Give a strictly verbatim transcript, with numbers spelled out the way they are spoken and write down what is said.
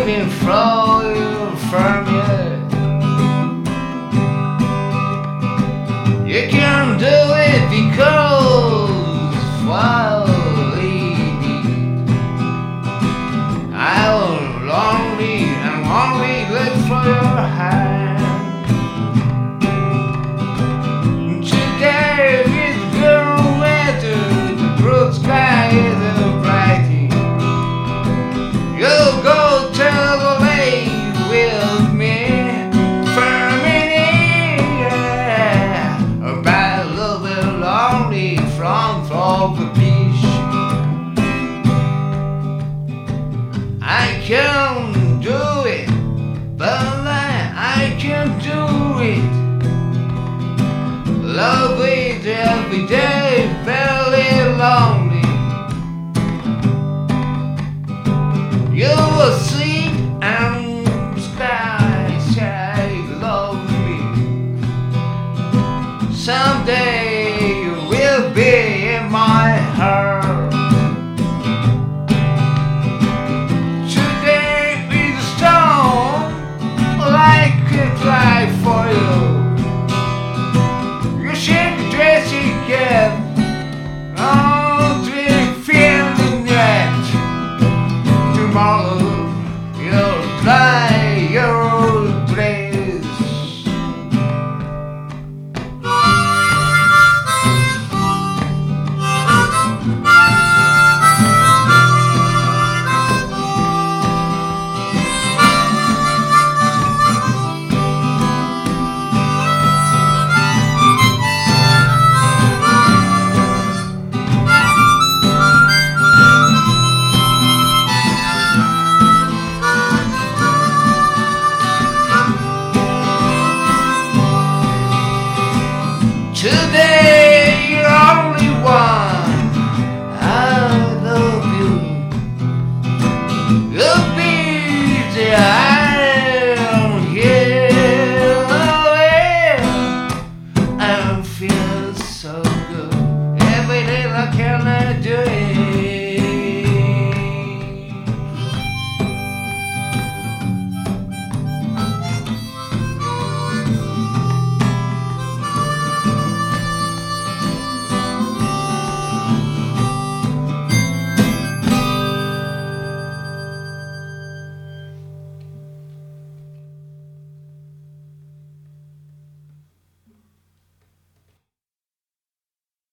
living flowing from you. You can do it because, well, lady, I was lonely and only look for your hand. Today is good weather, the blue sky is brighting. You'll go to the lake with me for a minute, yeah. But a little bit lonely from the beach. I can do it, but I can do it. Love it every day, very lonely. You will sleep and sky say love me. Someday you will be in my heart. Today is a stone like a cry for you. You shake the dress again. Oh, drink feeling that tomorrow